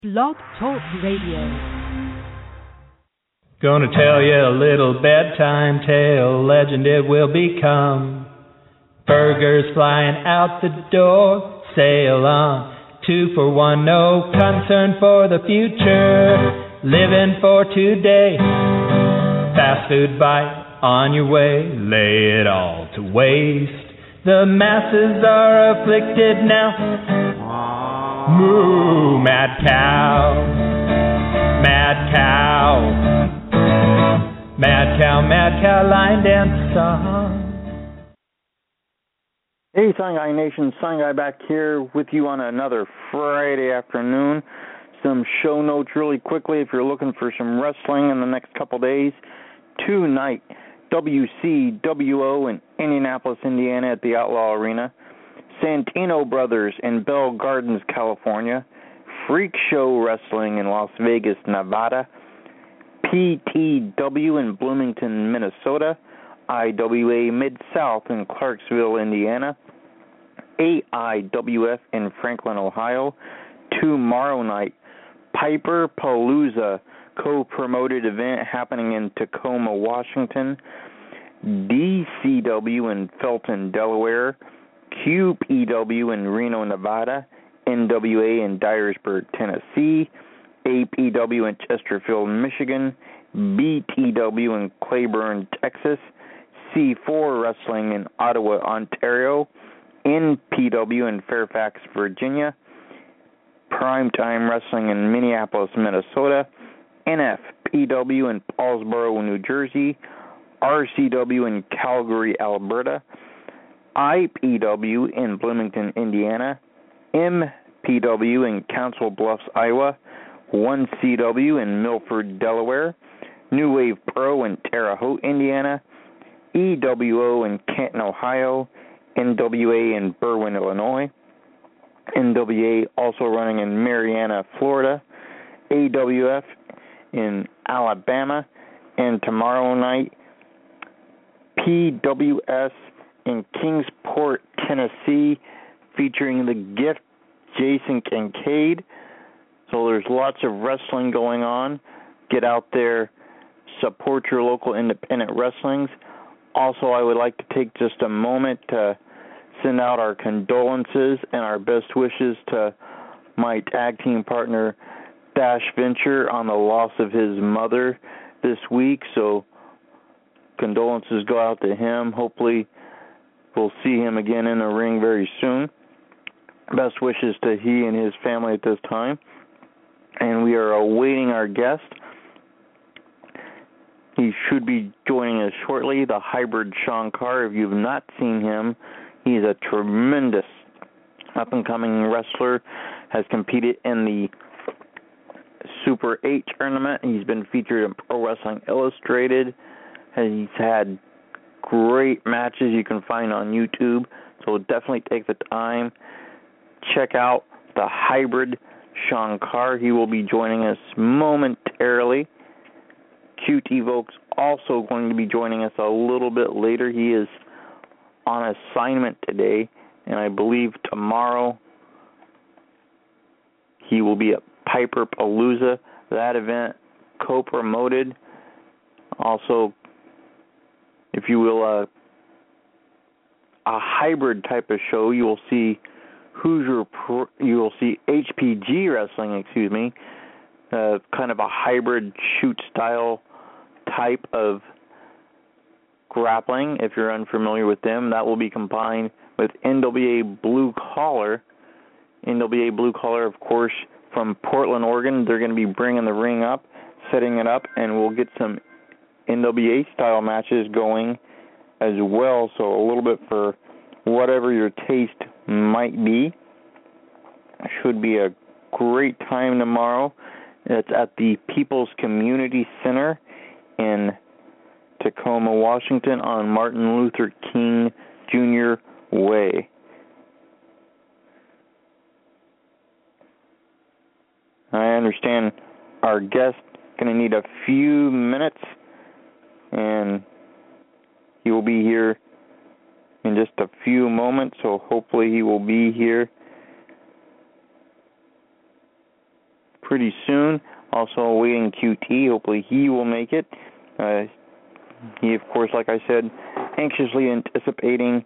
Blog Talk Radio. Gonna tell you a little bedtime tale, legend it will become. Burgers flying out the door, sail on. 2 for 1, no concern for the future. Living for today, fast food bite on your way, lay it all to waste. The masses are afflicted now. Moo, mad cow, mad cow, mad cow, mad cow, line dance song. Hey, Sign Guy Nation, Sign Guy back here with you on another Friday afternoon. Some show notes really quickly if you're looking for some wrestling in the next couple days. Tonight, WCWO in Indianapolis, Indiana at the Outlaw Arena. Santino Brothers in Bell Gardens, California. Freak Show Wrestling in Las Vegas, Nevada. PTW in Bloomington, Minnesota. IWA Mid-South in Clarksville, Indiana. AIWF in Franklin, Ohio. Tomorrow night, Piper Palooza co-promoted event happening in Tacoma, Washington. DCW in Felton, Delaware. QPW in Reno, Nevada. NWA in Dyersburg, Tennessee. APW in Chesterfield, Michigan. BTW in Claiborne, Texas. C4 Wrestling in Ottawa, Ontario. NPW in Fairfax, Virginia. Primetime Wrestling in Minneapolis, Minnesota. NFPW in Paulsboro, New Jersey. RCW in Calgary, Alberta. IPW in Bloomington, Indiana. MPW in Council Bluffs, Iowa. 1CW in Milford, Delaware. New Wave Pro in Terre Haute, Indiana. EWO in Canton, Ohio. NWA in Berwyn, Illinois. NWA also running in Marianna, Florida. AWF in Alabama. And tomorrow night, PWS in Kingsport, Tennessee, featuring the Gift, Jason Kincaid. So there's lots of wrestling going on. Get out there, support your local independent wrestlings. Also, I would like to take just a moment to send out our condolences and our best wishes to my tag team partner, Dash Venture, on the loss of his mother this week. So condolences go out to him. Hopefully we'll see him again in the ring very soon. Best wishes to he and his family at this time. And we are awaiting our guest. He should be joining us shortly, the hybrid Shankar. If you've not seen him, he's a tremendous up-and-coming wrestler, has competed in the Super 8 tournament. He's been featured in Pro Wrestling Illustrated. He's had great matches you can find on YouTube, so definitely take the time. Check out the hybrid Shankar. He will be joining us momentarily. QT Volk's also going to be joining us a little bit later. He is on assignment today, and I believe tomorrow he will be at Piper Palooza, that event co-promoted. Also, if you will, a hybrid type of show. You will see HPG Wrestling, kind of a hybrid shoot style type of grappling. If you're unfamiliar with them, that will be combined with NWA Blue Collar. NWA Blue Collar, of course, from Portland, Oregon. They're going to be bringing the ring up, setting it up, and we'll get some NWA style matches going as well. So a little bit for whatever your taste might be. Should be a great time tomorrow. It's at the People's Community Center in Tacoma, Washington on Martin Luther King Jr. Way. I understand our guest going to need a few minutes, and he will be here in just a few moments, so hopefully he will be here pretty soon. Also awaiting QT. Hopefully he will make it. He, of course, like I said, anxiously anticipating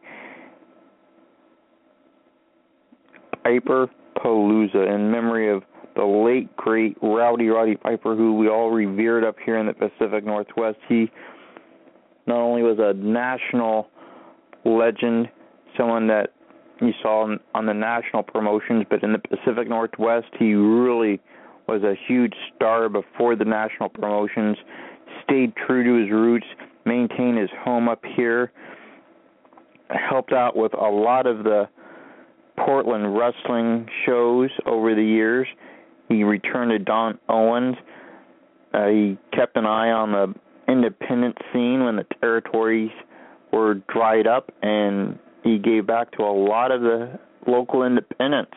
Piper Palooza in memory of the late, great Rowdy Roddy Piper, who we all revered up here in the Pacific Northwest. He not only was a national legend, someone that you saw on the national promotions, but in the Pacific Northwest, he really was a huge star before the national promotions, stayed true to his roots, maintained his home up here, helped out with a lot of the Portland wrestling shows over the years. He returned to Don Owens. He kept an eye on the independent scene when the territories were dried up, and he gave back to a lot of the local independents.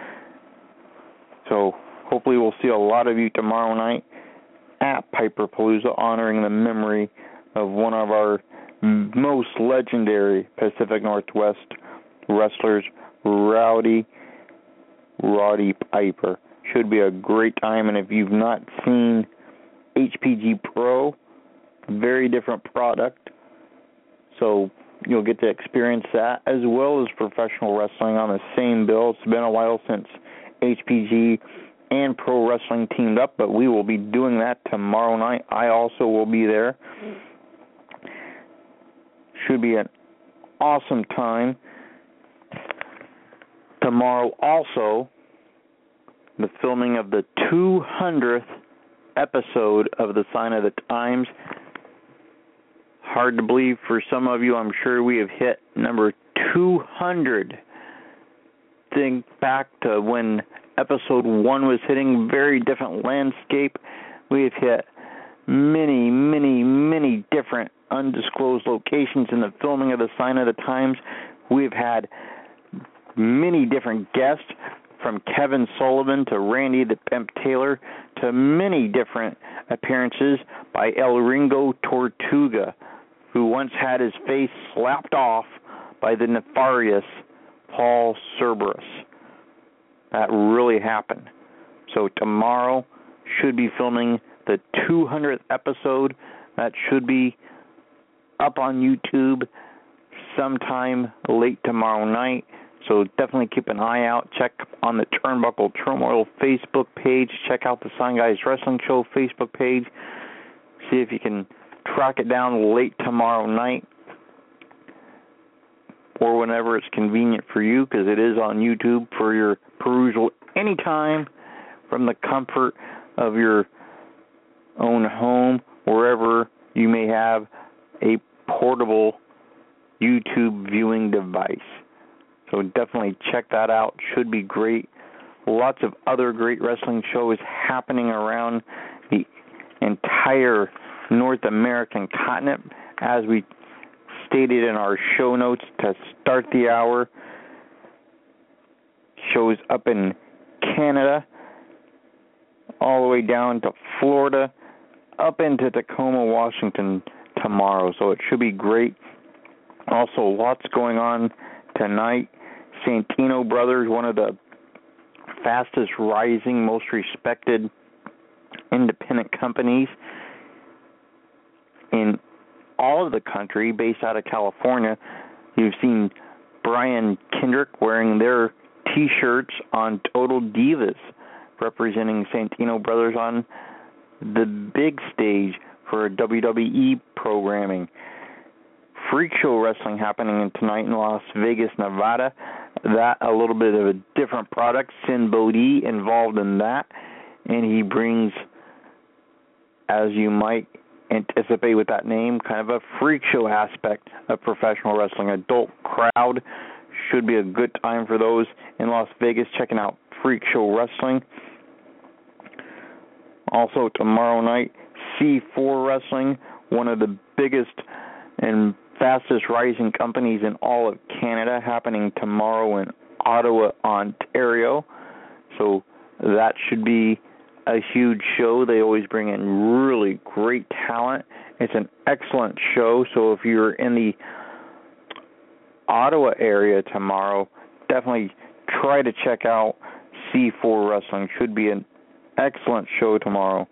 So hopefully we'll see a lot of you tomorrow night at Piper Palooza, honoring the memory of one of our most legendary Pacific Northwest wrestlers, Rowdy Roddy Piper. Should be a great time, and if you've not seen HPG Pro, very different product, so you'll get to experience that, as well as professional wrestling on the same bill. It's been a while since HPG and Pro Wrestling teamed up, but we will be doing that tomorrow night. I also will be there. Should be an awesome time. Tomorrow also, the filming of the 200th episode of The Sign of the Times. Hard to believe for some of you. I'm sure we have hit number 200. Think back to when episode 1 was hitting, very different landscape. We have hit many, many, many different undisclosed locations in the filming of The Sign of the Times. We've had many different guests, from Kevin Sullivan to Randy the Pimp Taylor, to many different appearances by El Ringo Tortuga, who once had his face slapped off by the nefarious Paul Cerberus. That really happened. So tomorrow should be filming the 200th episode. That should be up on YouTube sometime late tomorrow night. So definitely keep an eye out. Check on the Turnbuckle Turmoil Facebook page. Check out the Sign Guys Wrestling Show Facebook page. See if you can track it down late tomorrow night or whenever it's convenient for you, because it is on YouTube for your perusal anytime from the comfort of your own home, wherever you may have a portable YouTube viewing device. So definitely check that out. Should be great. Lots of other great wrestling shows happening around the entire North American continent. As we stated in our show notes to start the hour, shows up in Canada, all the way down to Florida, up into Tacoma, Washington tomorrow. So it should be great. Also, lots going on tonight. Santino Brothers, one of the fastest rising, most respected independent companies in all of the country, based out of California. You've seen Brian Kendrick wearing their T-shirts on Total Divas, representing Santino Brothers on the big stage for WWE programming. Freak Show Wrestling happening tonight in Las Vegas, Nevada. That a little bit of a different product. Sin Bodhi involved in that, and he brings, as you might anticipate with that name, kind of a freak show aspect of professional wrestling. Adult crowd. Should be a good time for those in Las Vegas checking out Freak Show Wrestling. Also tomorrow night, C4 Wrestling, one of the biggest and fastest rising companies in all of Canada, happening tomorrow in Ottawa, Ontario. So that should be a huge show. They always bring in really great talent. It's an excellent show. So if you're in the Ottawa area tomorrow, definitely try to check out C4 Wrestling. Should be an excellent show tomorrow.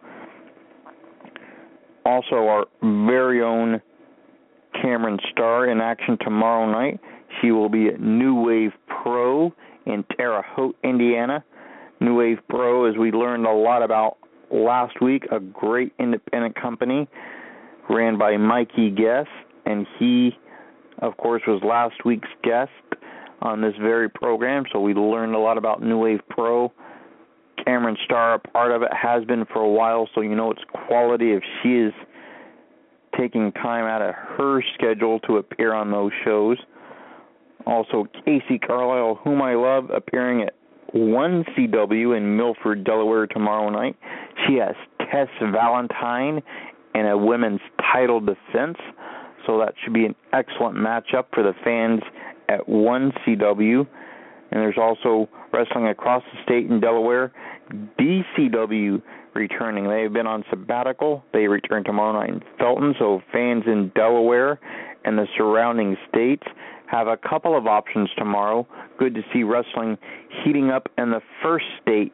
Also, our very own Cameron Starr in action tomorrow night. She will be at New Wave Pro in Terre Haute, Indiana. New Wave Pro, as we learned a lot about last week, a great independent company ran by Mikey Guest, and he, of course, was last week's guest on this very program, so we learned a lot about New Wave Pro. Cameron Starr, a part of it, has been for a while, so you know it's quality if she is taking time out of her schedule to appear on those shows. Also, Casey Carlisle, whom I love, appearing at 1CW in Milford, Delaware tomorrow night. She has Tess Valentine in a women's title defense, so that should be an excellent matchup for the fans at 1CW. And there's also wrestling across the state in Delaware. DCW returning. They've been on sabbatical. They return tomorrow night in Felton, so fans in Delaware and the surrounding states have a couple of options tomorrow. Good to see wrestling heating up in the first state.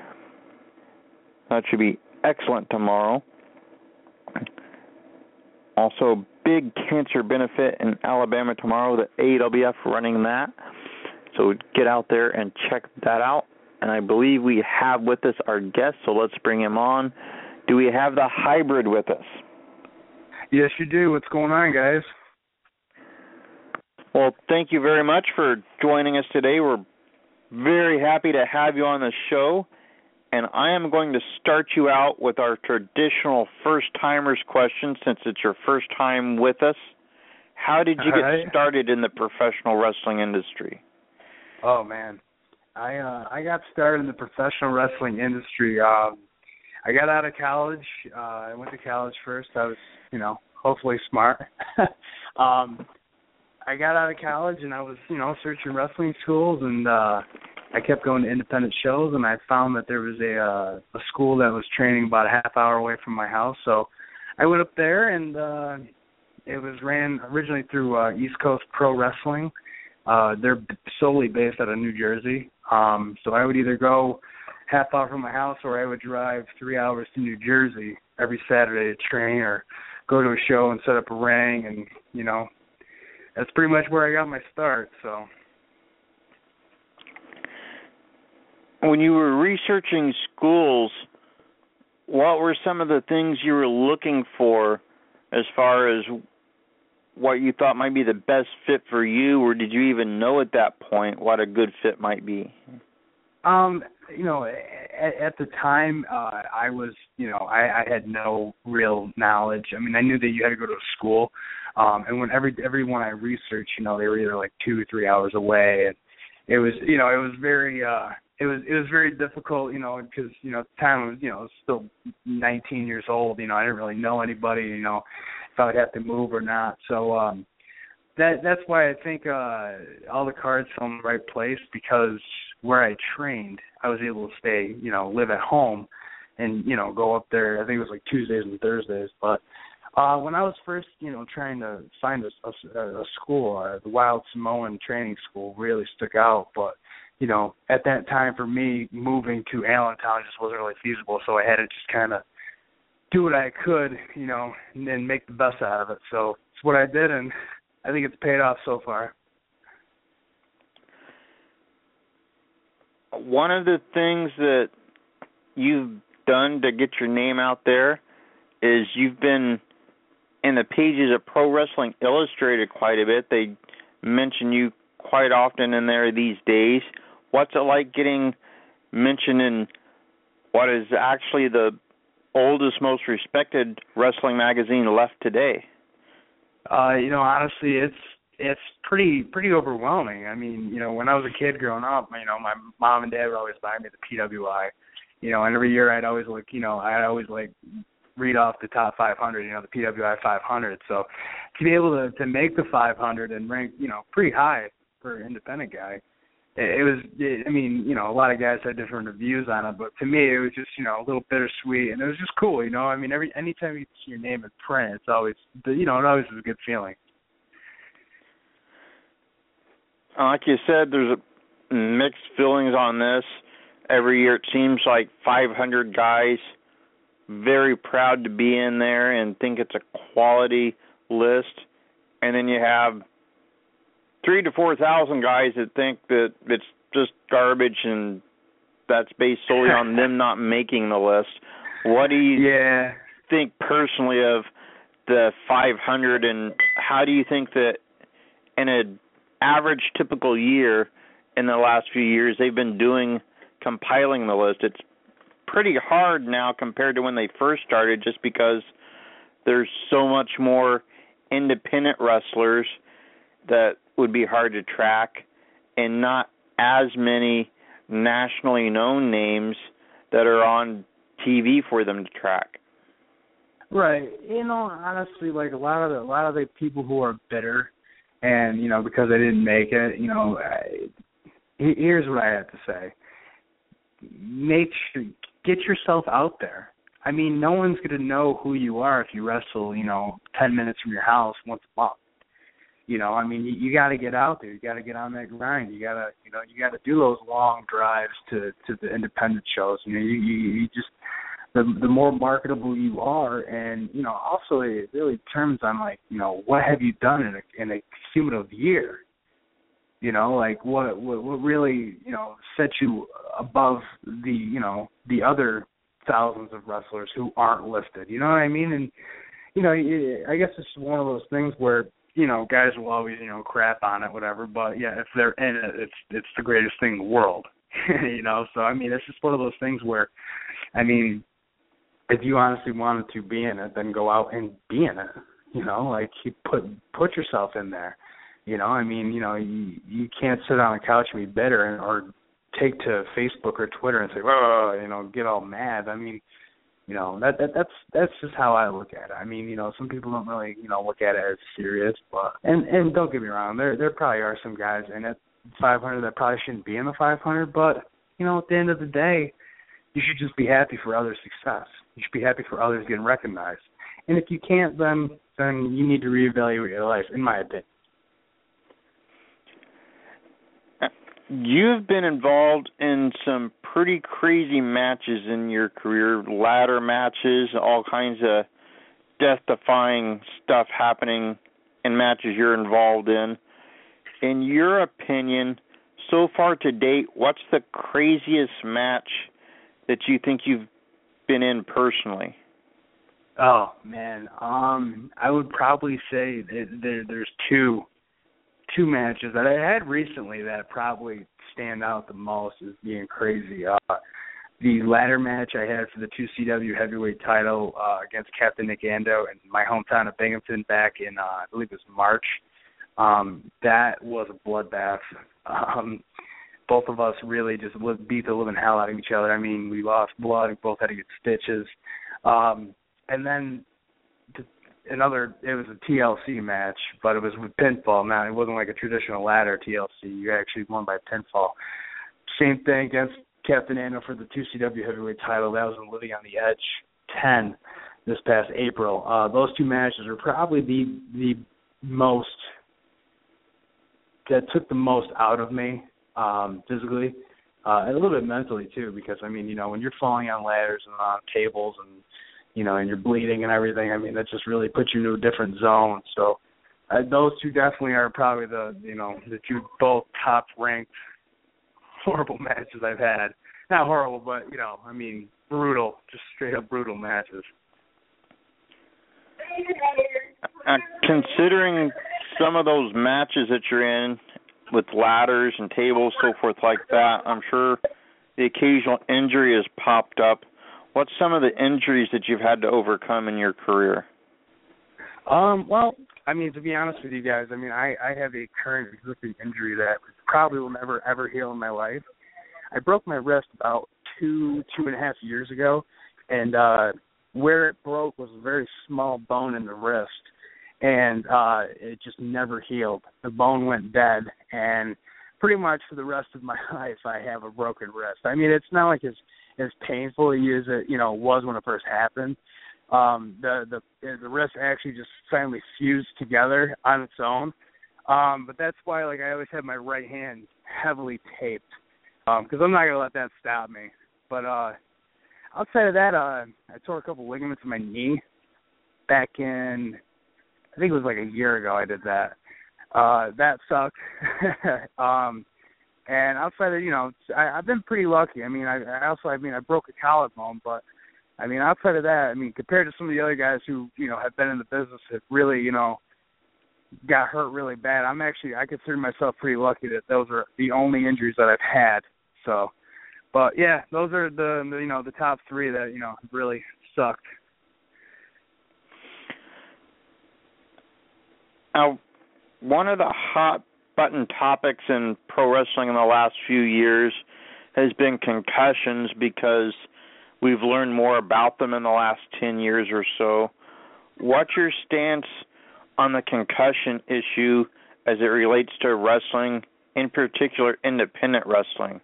That should be excellent tomorrow. Also, big cancer benefit in Alabama tomorrow, the AWF running that. So get out there and check that out. And I believe we have with us our guest, so let's bring him on. Do we have the hybrid with us? Yes, you do. What's going on, guys? Well, thank you very much for joining us today. We're very happy to have you on the show. And I am going to start you out with our traditional first-timers question, since it's your first time with us. How did you get started in the professional wrestling industry? Oh, man. I got started in the professional wrestling industry. I got out of college. I went to college first. I was, hopefully smart. I got out of college, and I was, searching wrestling schools, and I kept going to independent shows, and I found that there was a school that was training about a half hour away from my house. So I went up there, and it was ran originally through East Coast Pro Wrestling. They're solely based out of New Jersey. So I would either go half hour from my house, or I would drive 3 hours to New Jersey every Saturday to train, or go to a show and set up a ring, and, that's pretty much where I got my start, so. When you were researching schools, what were some of the things you were looking for as far as what you thought might be the best fit for you, or did you even know at that point what a good fit might be? At the time, I was, I had no real knowledge. I mean, I knew that you had to go to a school, and when everyone I researched, they were either like 2 or 3 hours away, and it was, it was very, it was very difficult, because, at the time I was, still 19 years old, I didn't really know anybody, if I would have to move or not. So that's why I think all the cards fell in the right place, because where I trained, I was able to stay, live at home and, go up there. I think it was like Tuesdays and Thursdays. But when I was first, trying to find a school, the Wild Samoan Training School really stuck out. But, at that time for me, moving to Allentown just wasn't really feasible. So I had to just kind of do what I could, and then make the best out of it. So it's what I did, and I think it's paid off so far. One of the things that you've done to get your name out there is you've been in the pages of Pro Wrestling Illustrated quite a bit. They mention you quite often in there these days. What's it like getting mentioned in what is actually the oldest, most respected wrestling magazine left today? Honestly, it's pretty overwhelming. I mean, when I was a kid growing up, my mom and dad would always buy me the PWI, and every year I'd always read off the top 500, the PWI 500. So to be able to make the 500 and rank, pretty high for an independent guy, a lot of guys had different reviews on it, but to me it was just, a little bittersweet, and it was just cool, I mean, anytime you see your name in print, it's always, it always is a good feeling. Like you said, there's mixed feelings on this. every year. It seems like 500 guys very proud to be in there and think it's a quality list. And then you have 3,000 to 4,000 guys that think that it's just garbage, and that's based solely on them not making the list. What do you think personally of the 500, and how do you think that in an average typical year in the last few years they've been compiling the list? It's pretty hard now compared to when they first started, just because there's so much more independent wrestlers that would be hard to track, and not as many nationally known names that are on TV for them to track. Right. Honestly, like a lot of the people who are bitter, and because they didn't make it, here's what I have to say: get yourself out there. I mean, no one's going to know who you are if you wrestle, 10 minutes from your house once a month. I mean, you got to get out there. You got to get on that grind. You got to do those long drives to the independent shows. You just the more marketable you are, and also it really turns on what have you done in a cumulative year. Like what really sets you above the other thousands of wrestlers who aren't listed. You know what I mean? And I guess it's one of those things where guys will always crap on it, whatever. But yeah, if they're in it, it's the greatest thing in the world. So I mean, it's just one of those things where, I mean, if you honestly wanted to be in it, then go out and be in it. Like you put yourself in there. I mean, you can't sit on a couch and be bitter or take to Facebook or Twitter and say, oh, get all mad. I mean, that's just how I look at it. I mean, some people don't really, look at it as serious, but and don't get me wrong, there probably are some guys in it 500 that probably shouldn't be in the 500, but at the end of the day, you should just be happy for others' success. You should be happy for others getting recognized. And if you can't, then you need to reevaluate your life, in my opinion. You've been involved in some pretty crazy matches in your career, ladder matches, all kinds of death-defying stuff happening in matches you're involved in. In your opinion, so far to date, what's the craziest match that you think you've been in personally? Oh, man. I would probably say that there's two matches that I had recently that probably stand out the most as being crazy. The ladder match I had for the 2CW heavyweight title against Captain Nick Ando in my hometown of Binghamton back in, I believe it was March. That was a bloodbath. Both of us really just beat the living hell out of each other. I mean, we lost blood. We both had to get stitches. And then it was a TLC match, but it was with pinfall. Now, it wasn't like a traditional ladder TLC. You actually won by pinfall. Same thing against Captain Ando for the 2CW heavyweight title. That was in Living on the Edge 10 this past April. Those two matches were probably the most, that took the most out of me physically, and a little bit mentally too, because, I mean, when you're falling on ladders and on tables and and you're bleeding and everything, I mean, that just really puts you into a different zone. So those two definitely are probably the two both top-ranked horrible matches I've had. Not horrible, but, I mean, brutal, just straight-up brutal matches. Considering some of those matches that you're in with ladders and tables, so forth like that, I'm sure the occasional injury has popped up. What's some of the injuries that you've had to overcome in your career? Well, I mean, to be honest with you guys, I mean, I have a current existing injury that probably will never, ever heal in my life. I broke my wrist about 2.5 years ago, and where it broke was a very small bone in the wrist, and it just never healed. The bone went dead, and pretty much for the rest of my life, I have a broken wrist. I mean, it's not like it's as painful as it was when it first happened. The wrist actually just finally fused together on its own. But that's why I always have my right hand heavily taped. because I'm not gonna let that stop me. But outside of that, I tore a couple ligaments in my knee back in, I think it was like a year ago. I did that. That sucked. And outside of, I've been pretty lucky. I mean, I broke a collarbone, but I mean, outside of that, I mean, compared to some of the other guys who, have been in the business that really, got hurt really bad, I consider myself pretty lucky that those are the only injuries that I've had. So, but yeah, those are the top three that, really sucked. Now, one of the hot button topics in pro wrestling in the last few years has been concussions, because we've learned more about them in the last 10 years or so. What's your stance on the concussion issue as it relates to wrestling, in particular independent wrestling?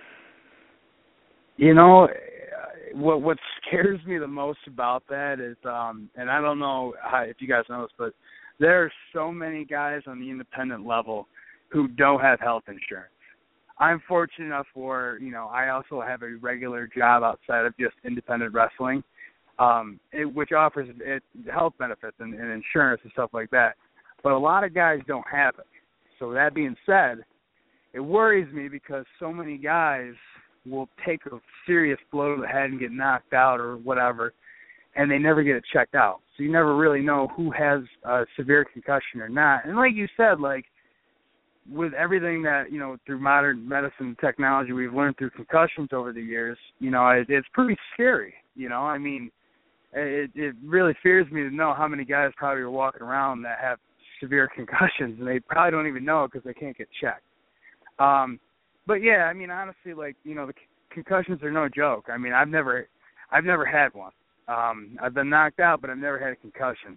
What scares me the most about that is, and I don't know if you guys know this, but there are so many guys on the independent level who don't have health insurance. I'm fortunate enough where, I also have a regular job outside of just independent wrestling, which offers health benefits and insurance and stuff like that. But a lot of guys don't have it. So that being said, it worries me because so many guys will take a serious blow to the head and get knocked out or whatever, and they never get it checked out. So you never really know who has a severe concussion or not. And like you said, with everything that, through modern medicine and technology we've learned through concussions over the years, it's pretty scary. I mean, it really fears me to know how many guys probably are walking around that have severe concussions, and they probably don't even know it because they can't get checked. But yeah, I mean, honestly, the concussions are no joke. I mean, I've never had one. I've been knocked out, but I've never had a concussion.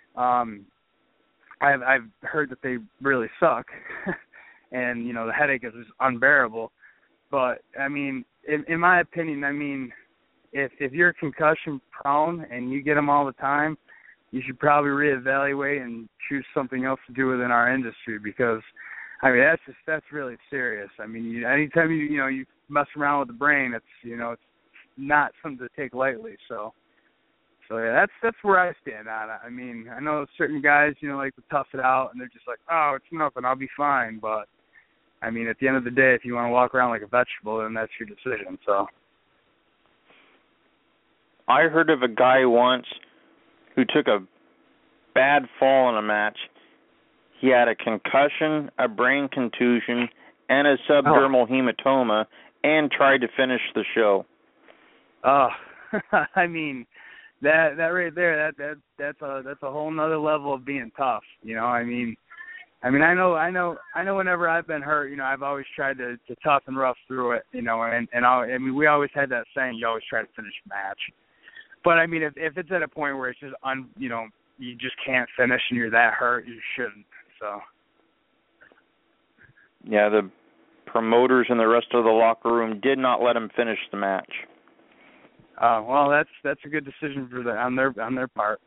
I've heard that they really suck, and the headache is just unbearable. But I mean, in my opinion, I mean, if you're concussion prone and you get them all the time, you should probably reevaluate and choose something else to do within our industry, because I mean that's really serious. I mean, anytime you mess around with the brain, it's not something to take lightly. So yeah, that's where I stand on it. I mean, I know certain guys, like to tough it out, and they're just like, oh, it's nothing, I'll be fine. But I mean, at the end of the day, if you want to walk around like a vegetable, then that's your decision. So I heard of a guy once who took a bad fall in a match. He had a concussion, a brain contusion, and a subdermal hematoma, and tried to finish the show. I mean, that right there, that's a whole nother level of being tough. I mean, I know. Whenever I've been hurt, I've always tried to tough and rough through it. I mean, we always had that saying, you always try to finish a match. But I mean, if it's at a point where it's just you just can't finish and you're that hurt, you shouldn't. So. Yeah, the promoters and the rest of the locker room did not let him finish the match. Well, that's a good decision on their part.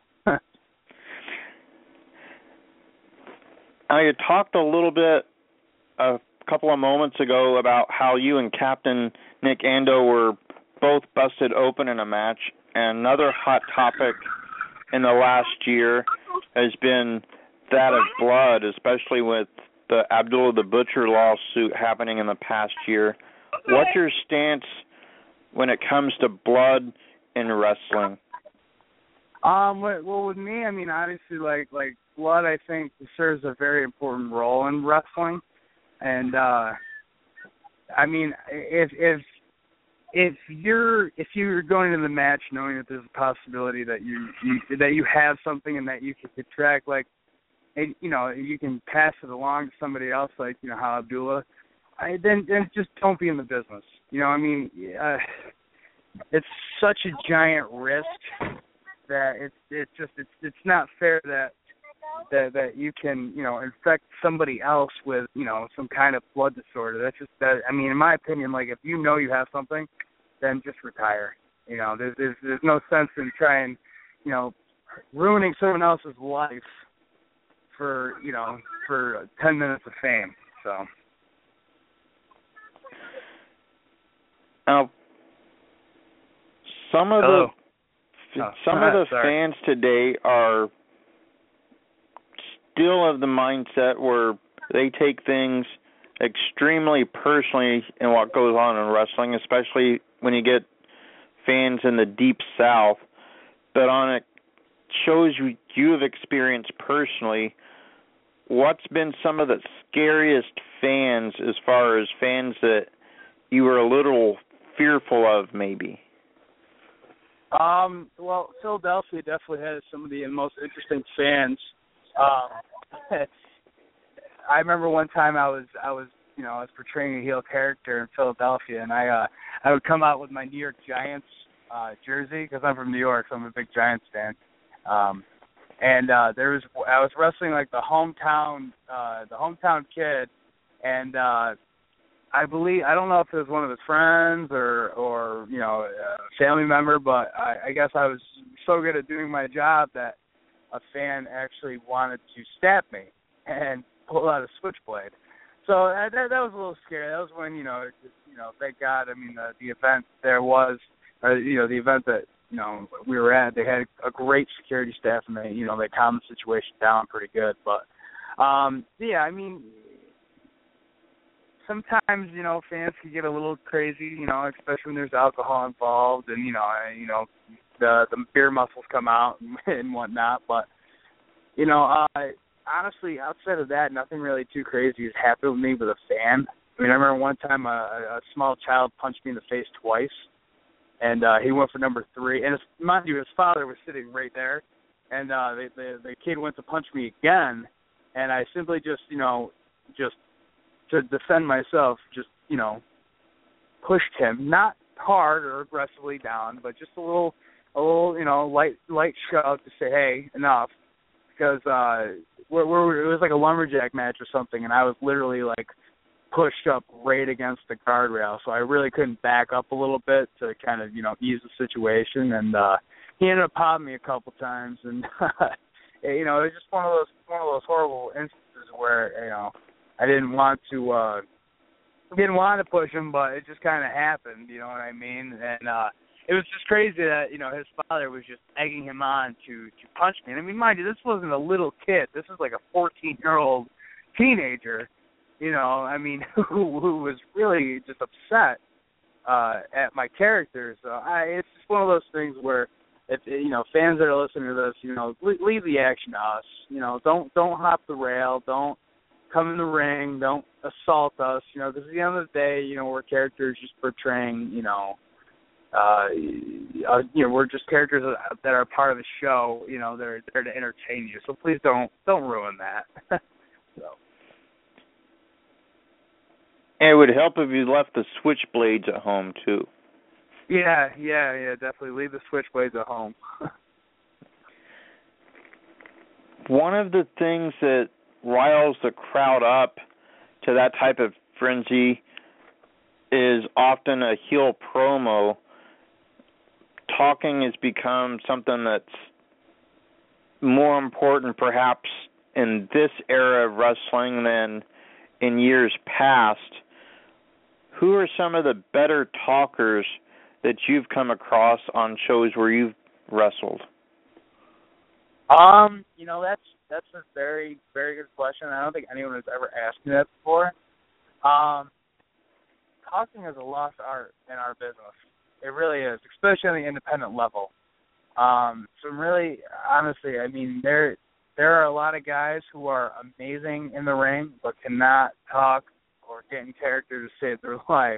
Now, you talked a little bit a couple of moments ago about how you and Captain Nick Ando were both busted open in a match. And another hot topic in the last year has been that of blood, especially with the Abdullah the Butcher lawsuit happening in the past year. What's your stance when it comes to blood in wrestling? Well, with me, I mean, obviously, like blood, I think serves a very important role in wrestling, and I mean, if you're going into the match knowing that there's a possibility that you have something and that you can contract, you can pass it along to somebody else, how Abdullah, then just don't be in the business. I mean, it's such a giant risk that it's not fair that you can infect somebody else with some kind of blood disorder. That's just that. I mean, in my opinion, if you know you have something, then just retire. There's no sense in trying ruining someone else's life for 10 minutes of fame. So Now, some of the fans today are still of the mindset where they take things extremely personally in what goes on in wrestling, especially when you get fans in the deep South. But on shows you have experienced personally, what's been some of the scariest fans as far as fans that you were a little fearful of, maybe? Well, Philadelphia definitely has some of the most interesting fans. I remember one time I was portraying a heel character in Philadelphia, and I would come out with my New York Giants jersey because I'm from New York, so I'm a big Giants fan. And I was wrestling like the hometown kid, and I don't know if it was one of his friends or a family member, but I guess I was so good at doing my job that a fan actually wanted to stab me and pull out a switchblade. So that was a little scary. That was when, thank God, I mean, the event there was, or, the event that, we were at, they had a great security staff, and they calmed the situation down pretty good. But, yeah, I mean, sometimes, fans can get a little crazy, especially when there's alcohol involved and, the beer muscles come out and whatnot. But, honestly, outside of that, nothing really too crazy has happened with me with a fan. I mean, I remember one time a small child punched me in the face twice, and he went for number 3. And mind you, his father was sitting right there, and the kid went to punch me again, and I simply just to defend myself, pushed him, not hard or aggressively down, but just a little light shove to say, hey, enough, because it was like a lumberjack match or something, and I was literally like pushed up right against the guardrail, so I really couldn't back up a little bit to kind of ease the situation, and he ended up popping me a couple times, and it was just one of those horrible instances where I didn't want to push him, but it just kind of happened, you know what I mean? And it was just crazy that, his father was just egging him on to punch me. And I mean, mind you, this wasn't a little kid. This was like a 14-year-old teenager, who was really just upset at my character. So it's just one of those things where, if fans that are listening to this, leave the action to us. Don't hop the rail. Don't come in the ring. Don't assault us. Because at the end of the day, we're characters just portraying, we're just characters that are part of the show. They're there to entertain you. So please don't ruin that. So. And it would help if you left the switchblades at home too. Yeah, definitely leave the switchblades at home. One of the things that riles the crowd up to that type of frenzy is often a heel promo. Talking has become something that's more important perhaps in this era of wrestling than in years past. Who are some of the better talkers that you've come across on shows where you've wrestled? That's a very, very good question. I don't think anyone has ever asked me that before. Talking is a lost art in our business. It really is, especially on the independent level. So really, honestly, I mean, there are a lot of guys who are amazing in the ring but cannot talk or get in character to save their life.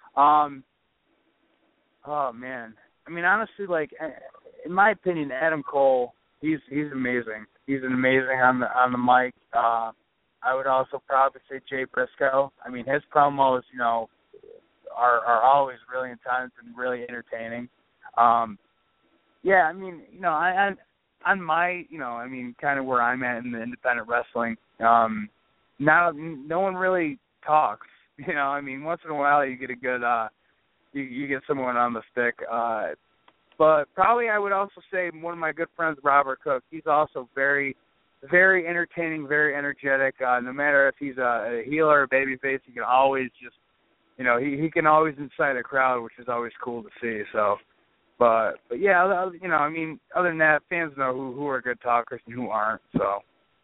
Oh man, I mean, honestly, like in my opinion, Adam Cole, he's amazing. He's amazing on the mic. I would also probably say Jay Briscoe. I mean, his promos, are always really intense and really entertaining. Yeah, I mean, on my, I mean, kind of where I'm at in the independent wrestling, now no one really talks. I mean, once in a while you get a good, you get someone on the stick. But probably I would also say one of my good friends, Robert Cook. He's also very, very entertaining, very energetic. No matter if he's a heel or a babyface, he can always just he can always incite a crowd, which is always cool to see. So, but yeah, I mean, other than that, fans know who are good talkers and who aren't. So,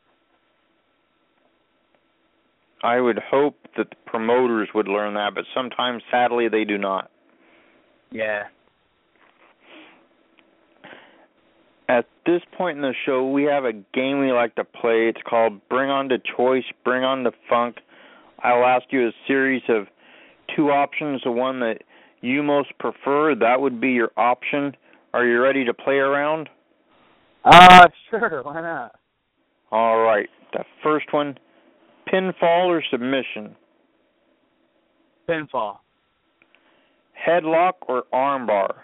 I would hope that the promoters would learn that, but sometimes, sadly, they do not. Yeah. At this point in the show, we have a game we like to play. It's called Bring On the Choice, Bring On the Funk. I'll ask you a series of 2 options, the one that you most prefer. That would be your option. Are you ready to play around? Sure, why not? All right. The first one, pinfall or submission? Pinfall. Headlock or armbar?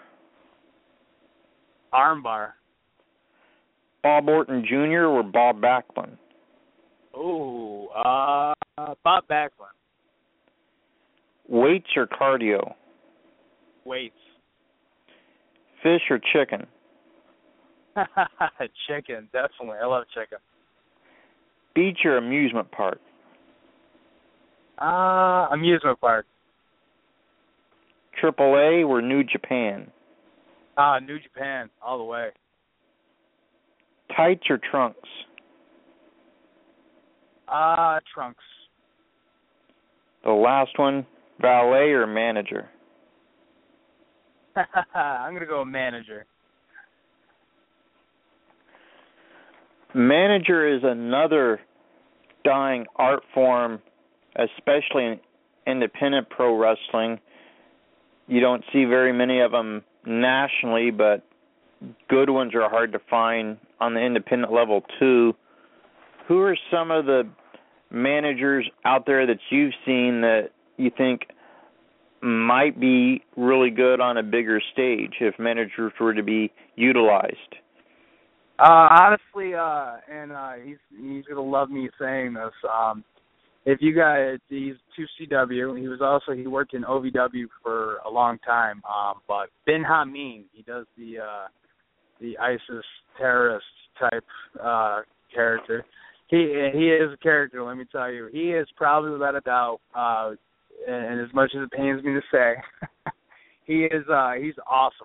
Armbar. Bob Orton Jr. or Bob Backlund? Ooh, Bob Backlund. Weights or cardio? Weights. Fish or chicken? Chicken, definitely. I love chicken. Beach or amusement park? Amusement park. AAA or New Japan? New Japan, all the way. Tights or trunks? Trunks. The last one, valet or manager? I'm going to go manager. Manager is another dying art form, especially in independent pro wrestling. You don't see very many of them nationally, but good ones are hard to find on the independent level too. Who are some of the managers out there that you've seen that you think might be really good on a bigger stage if managers were to be utilized? Honestly, and he's gonna love me saying this. If you guys, he's 2CW. He worked in OVW for a long time. But Ben Hameen, he does the ISIS terrorist type character. He is a character. Let me tell you, he is probably without a doubt. And as much as it pains me to say, he's awesome.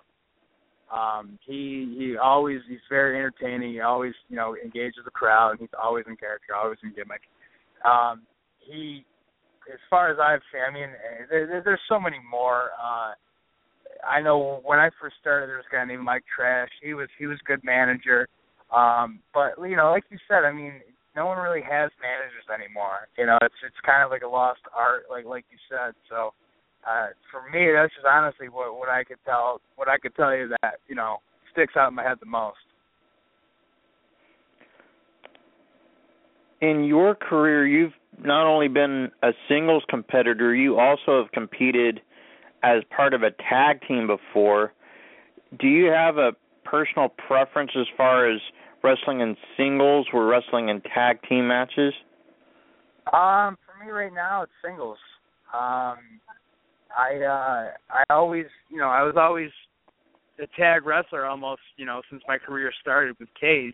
He's very entertaining. He always, engages the crowd, and he's always in character, always in gimmick. As far as I've seen, I mean, there's so many more. I know when I first started, there was a guy named Mike Trash. He was a good manager. But like you said, I mean, no one really has managers anymore. It's kind of like a lost art, like you said. So for me, that's just honestly what I could tell you that sticks out in my head the most. In your career, you've not only been a singles competitor, you also have competed as part of a tag team before. Do you have a personal preference as far as wrestling in singles or wrestling in tag team matches? For me right now, it's singles. I was always a tag wrestler almost, since my career started with Cage.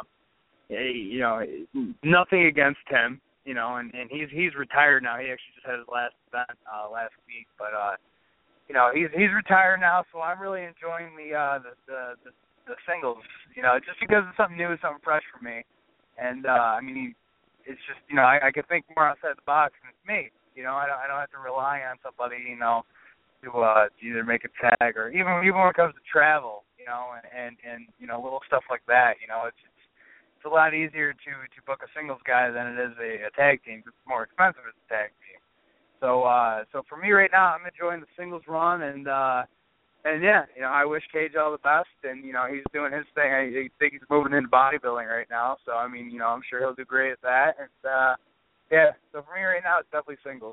Nothing against him, and he's retired now. He actually just had his last event last week, but he's retired now, so I'm really enjoying the singles, just because it's something new, something fresh for me. And it's just I can think more outside the box, and it's me. I don't have to rely on somebody, to either make a tag or even when it comes to travel, and little stuff like that. It's a lot easier to book a singles guy than it is a tag team. It's more expensive as a tag team. So for me right now, I'm enjoying the singles run, and yeah, I wish Cage all the best, and he's doing his thing. I think he's moving into bodybuilding right now, so I'm sure he'll do great at that. And yeah, so for me right now, it's definitely singles.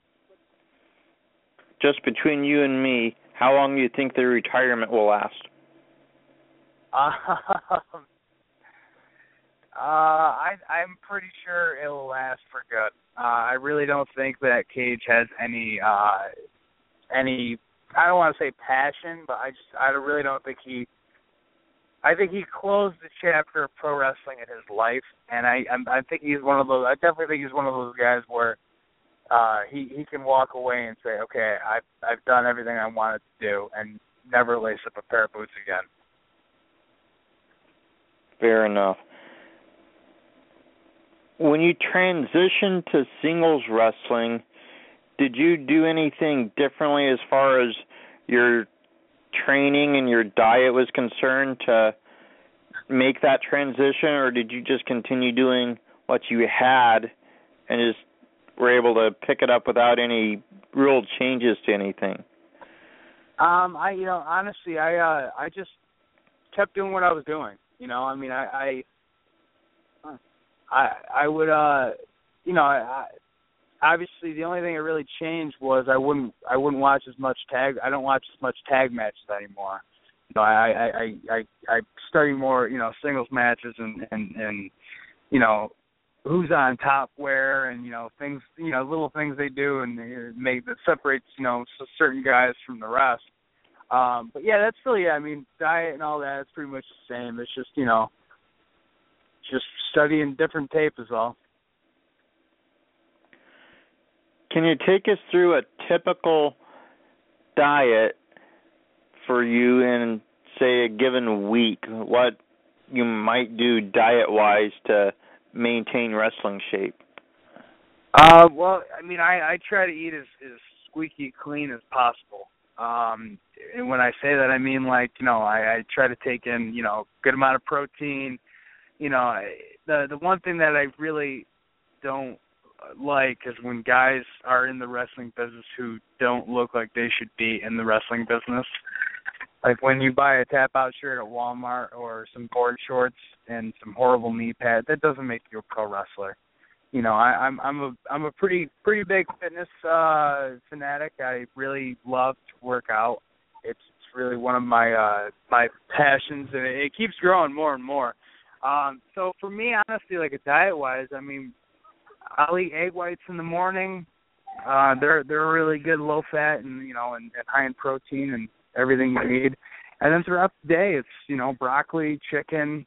Just between you and me, how long do you think the retirement will last? I'm pretty sure it'll last for good. I really don't think that Cage has any. I don't want to say passion, but I really don't think he. I think he closed the chapter of pro wrestling in his life, and I think he's one of those. I definitely think he's one of those guys where he can walk away and say, okay, I've done everything I wanted to do, and never lace up a pair of boots again. Fair enough. When you transitioned to singles wrestling, did you do anything differently as far as your training and your diet was concerned to make that transition, or did you just continue doing what you had and just were able to pick it up without any real changes to anything? Honestly, I just kept doing what I was doing. I mean, I would, obviously the only thing that really changed was I wouldn't watch as much tag. I don't watch as much tag matches anymore. I study more, singles matches and who's on top where, and things, little things they do and that separates certain guys from the rest. But yeah, that's really, I mean, diet and all that, it's pretty much the same. It's just just studying different tape is all. Can you take us through a typical diet for you in, say, a given week? What you might do diet-wise to maintain wrestling shape? Well, I mean, I try to eat as squeaky clean as possible. And when I say that, I mean, I try to take in, good amount of protein. The one thing that I really don't like is when guys are in the wrestling business who don't look like they should be in the wrestling business. Like when you buy a tap-out shirt at Walmart or some board shorts and some horrible knee pads, that doesn't make you a pro wrestler. I'm a pretty big fitness fanatic. I really love to work out. It's really one of my my passions, and it keeps growing more and more. So for me, honestly, like a diet-wise, I mean, I'll eat egg whites in the morning. They're really good, low fat, and and high in protein and everything you need. And then throughout the day, it's broccoli, chicken.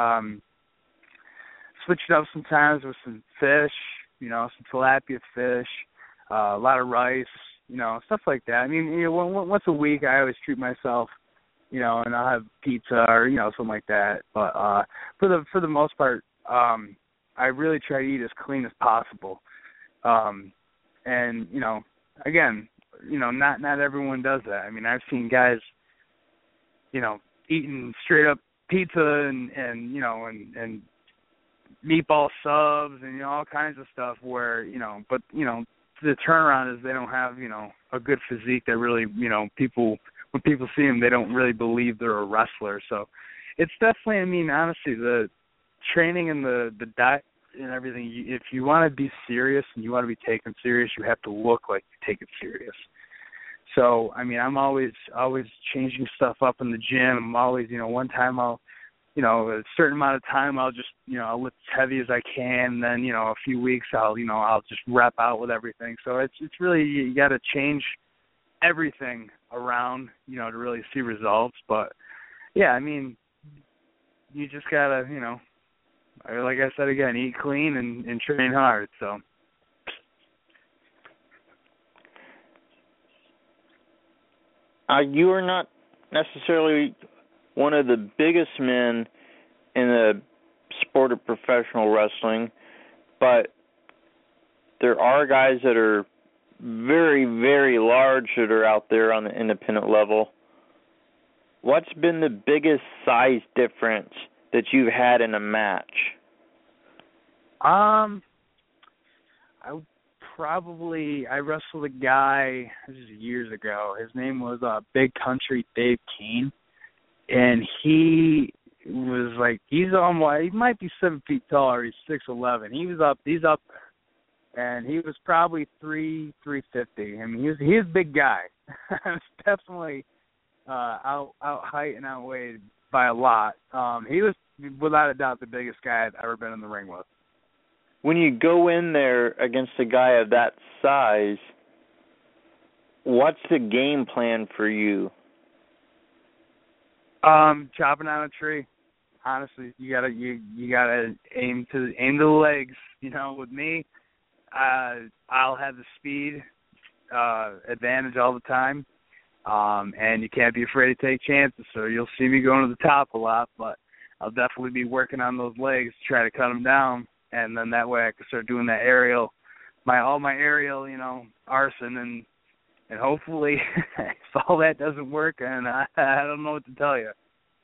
Switch it up sometimes with some fish, some tilapia fish, a lot of rice, stuff like that. I mean, once a week I always treat myself, and I'll have pizza or something like that. But for the most part, I really try to eat as clean as possible. And again, not everyone does that. I mean, I've seen guys, eating straight up pizza and meatball subs and all kinds of stuff where but the turnaround is they don't have a good physique that really people, when people see them, they don't really believe they're a wrestler. So it's definitely, I mean, honestly, the training and the diet and everything, if you want to be serious and you want to be taken serious, you have to look like you take it serious. So I mean, I'm always changing stuff up in the gym. I'm always, one time I'll a certain amount of time I'll just, I'll lift as heavy as I can. And then, a few weeks I'll just rep out with everything. So it's really, you got to change everything around, to really see results. But yeah, I mean, you just got to, like I said again, eat clean and train hard. So. You are not necessarily one of the biggest men in the sport of professional wrestling, but there are guys that are very, very large that are out there on the independent level. What's been the biggest size difference that you've had in a match? I wrestled a guy, this is years ago. His name was Big Country Dave Keene. And he was he might be 7 feet tall, or he's 6'11". He's up there. And he was probably 350. I mean, he's a big guy. It's definitely out height and outweighed by a lot. He was without a doubt the biggest guy I've ever been in the ring with. When you go in there against a guy of that size, what's the game plan for you? Chopping on a tree. Honestly, you gotta aim to the legs. With me, I'll have the speed advantage all the time, and you can't be afraid to take chances. So you'll see me going to the top a lot, but I'll definitely be working on those legs to try to cut them down, and then that way I can start doing that aerial, all my aerial, arson, and hopefully if all that doesn't work, and I don't know what to tell you.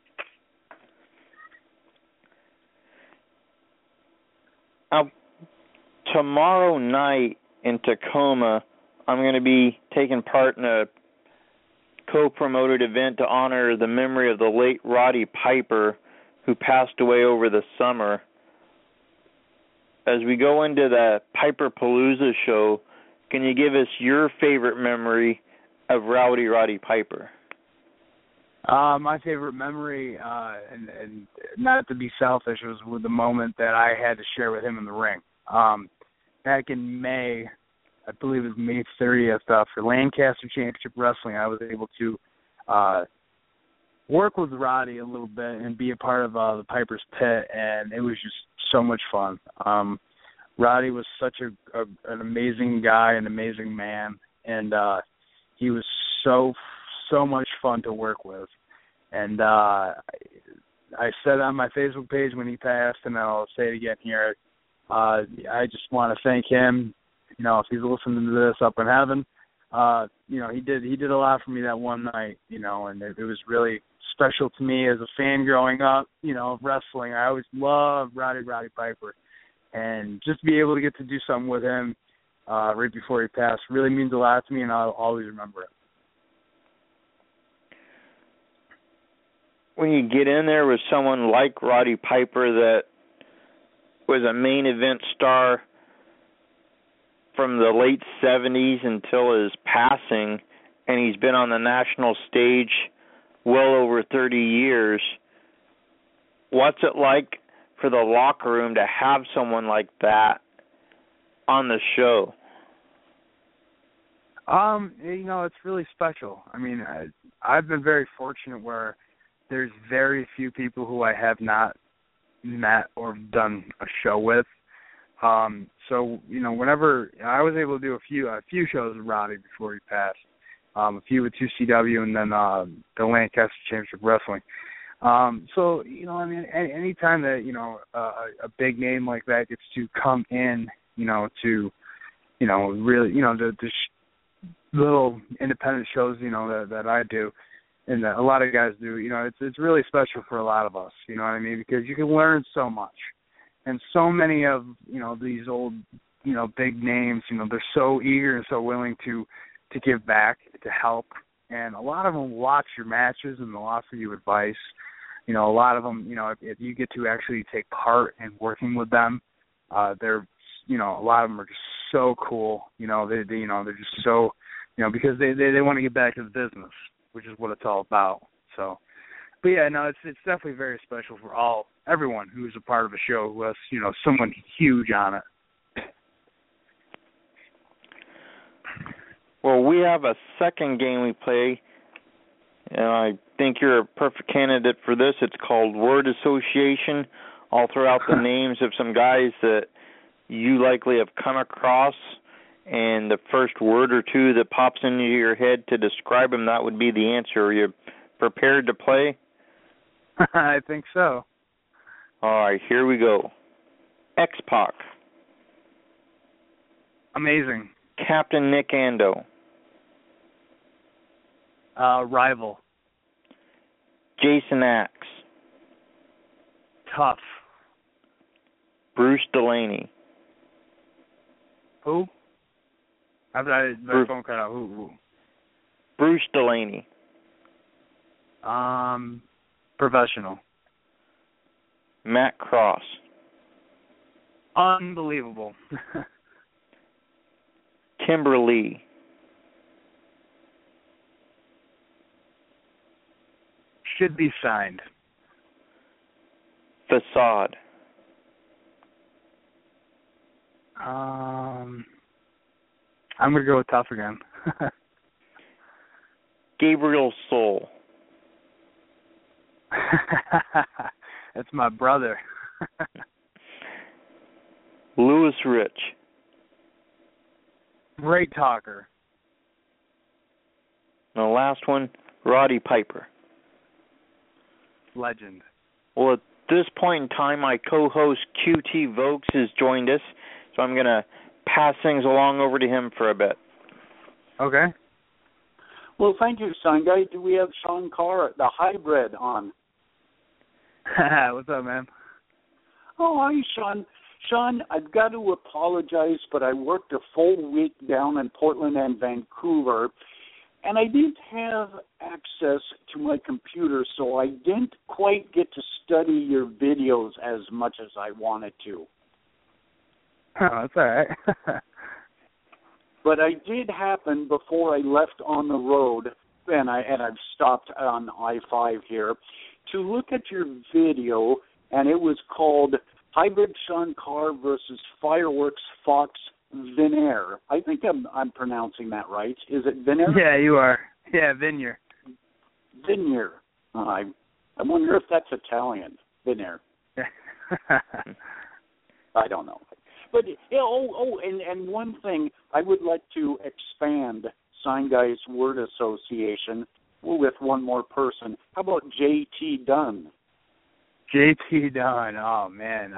Tomorrow night in Tacoma, I'm going to be taking part in a co-promoted event to honor the memory of the late Roddy Piper, who passed away over the summer. As we go into the Piper Palooza show, can you give us your favorite memory of Roddy Piper? My favorite memory, and not to be selfish, was with the moment that I had to share with him in the ring. Back in May, I believe it was May 30th, for Lancaster Championship Wrestling, I was able to work with Roddy a little bit and be a part of the Piper's Pit, and it was just so much fun. Roddy was such an amazing guy, an amazing man, and he was so much fun to work with. And I said on my Facebook page when he passed, and I'll say it again here, I just want to thank him. If he's listening to this up in heaven, he did a lot for me that one night, and it was really special to me as a fan growing up, of wrestling. I always loved Roddy Piper, and just to be able to get to do something with him right before he passed really means a lot to me, and I'll always remember it. When you get in there with someone like Roddy Piper that was a main event star from the late 70s until his passing, and he's been on the national stage well over 30 years, what's it like for the locker room to have someone like that on the show? It's really special. I mean, I've been very fortunate where there's very few people who I have not met or done a show with. So whenever I was able to do a few shows with Roddy before he passed, a few with 2CW, and then the Lancaster Championship Wrestling. So anytime that a big name like that gets to come in, to really the little independent shows that I do, and that a lot of guys do, it's really special for a lot of us, you know what I mean? Because you can learn so much. And so many of, these old, big names, they're so eager and so willing to give back, to help. And a lot of them watch your matches and they'll offer you advice. A lot of them, if you get to actually take part in working with them, they're, a lot of them are just so cool. They're just so, because they want to get back to the business, which is what it's all about. So, but yeah, no, it's definitely very special for everyone who's a part of a show who has, someone huge on it. Well, we have a second game we play, and I think you're a perfect candidate for this. It's called Word Association. I'll throw out the names of some guys that you likely have come across, and the first word or two that pops into your head to describe them, that would be the answer. Are you prepared to play? I think so. All right, here we go. X-Pac. Amazing. Captain Nick Ando. Rival. Jason Axe. Tough. Bruce Delaney. Who? My phone cut out. Who? Bruce Delaney. Professional. Matt Cross. Unbelievable. Kimberly. Should be signed. Facade. I'm going to go with tough again. Gabriel Soul. That's my brother. Lewis Rich. great talker. And the last one, Roddy Piper. Legend. Well, at this point in time, my co-host QT Vokes has joined us, so I'm going to pass things along over to him for a bit. Okay. Well, thank you, Sign Guy. Do we have Sean Carr, the hybrid, on? What's up, man? Oh, hi, Sean. Sean, I've got to apologize, but I worked a full week down in Portland and Vancouver, and I didn't have access to my computer, so I didn't quite get to study your videos as much as I wanted to. Oh, that's all right. But I did happen, before I left on the road, and I've stopped on I-5 here, to look at your video, and it was called Hybrid Sean Carr versus Fireworks Fox Vinair. I think I'm pronouncing that right. Is it Vinair? Yeah, you are. Yeah, Vinair. Vinair. I wonder if that's Italian. Vinair. I don't know. But and one thing, I would like to expand Sign Guy's word association with one more person. How about J.T. Dunn? J.T. Dunn. Oh man.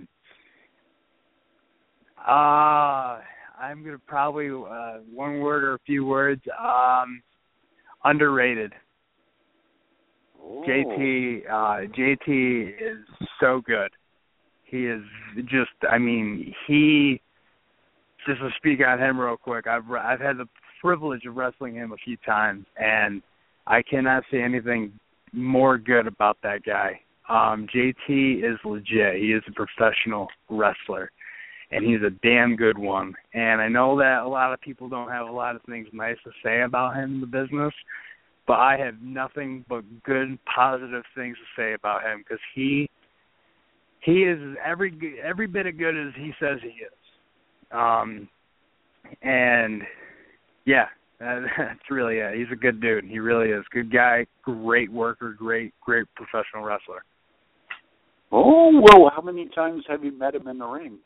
I'm gonna probably one word or a few words. Underrated. Oh. JT is so good. He is just, he, just to speak on him real quick, I've had the privilege of wrestling him a few times, and I cannot say anything more good about that guy. JT is legit. He is a professional wrestler, and he's a damn good one. And I know that a lot of people don't have a lot of things nice to say about him in the business, but I have nothing but good, positive things to say about him, because he is every bit as good as he says he is. And yeah, that's really it. He's a good dude. He really is. Good guy, great worker, great professional wrestler. Oh, well, how many times have you met him in the ring?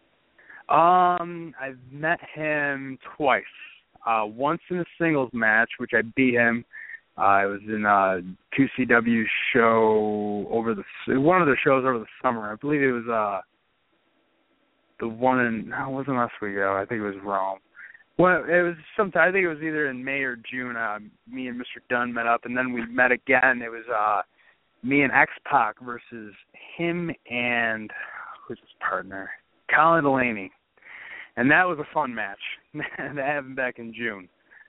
I've met him twice. Once in a singles match, which I beat him. I was in a 2CW show one of the shows over the summer. I believe it was the one it wasn't Oswego. I think it was Rome. Well, it was sometime. I think it was either in May or June. Me and Mr. Dunn met up, and then we met again. It was me and X-Pac versus him and who's his partner, Colin Delaney, and that was a fun match. That happened back in June.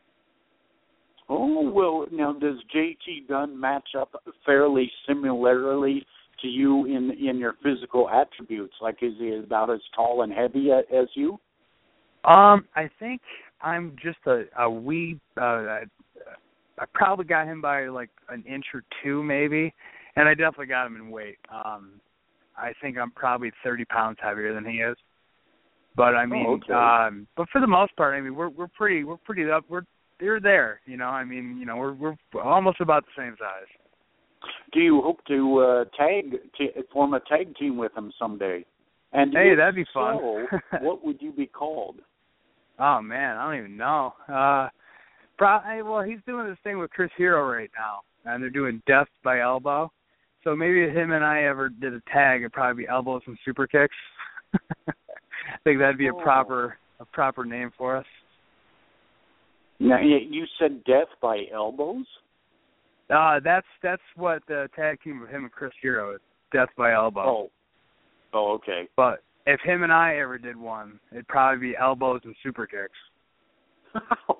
Oh, well, now does J.T. Dunn match up fairly similarly to you in your physical attributes? Like, is he about as tall and heavy as you? I think I'm just a wee, I probably got him by like an inch or two maybe, and I definitely got him in weight. I think I'm probably 30 pounds heavier than he is. But I mean, okay. But for the most part, I mean, we're pretty up. They're there, we're almost about the same size. Do you hope to form a tag team with him someday? And hey, that'd be fun. So, what would you be called? Oh man, I don't even know. Well, he's doing this thing with Chris Hero right now, and they're doing Death by Elbow. So maybe if him and I ever did a tag, it'd probably be Elbows and Super Kicks. I think that'd be a proper name for us. Now, you said Death by Elbows? That's what the tag team of him and Chris Hero is. Death by Elbow. Oh, okay. But if him and I ever did one, it'd probably be Elbows and Super Kicks.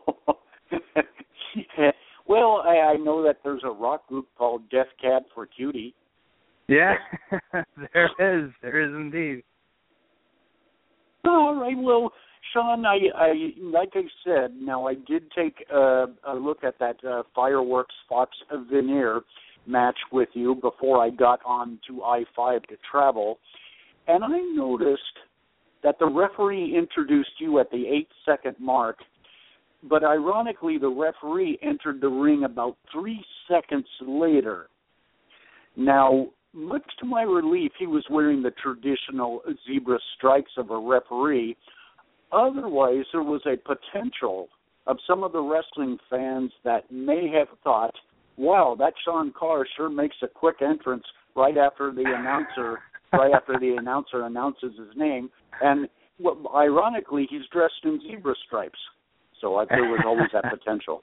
Well, I know that there's a rock group called Death Cab for Cutie. Yeah, there is indeed. All right, well, Sean, I like I said, now I did take a look at that Fireworks Fox Veneer match with you before I got on to I-5 to travel, and I noticed that the referee introduced you at the 8-second mark, but ironically the referee entered the ring about 3 seconds later. Now, much to my relief, he was wearing the traditional zebra stripes of a referee, otherwise there was a potential of some of the wrestling fans that may have thought, wow, that Sean Carr sure makes a quick entrance right after the announcer announces his name. And ironically, he's dressed in zebra stripes. So there was always that potential.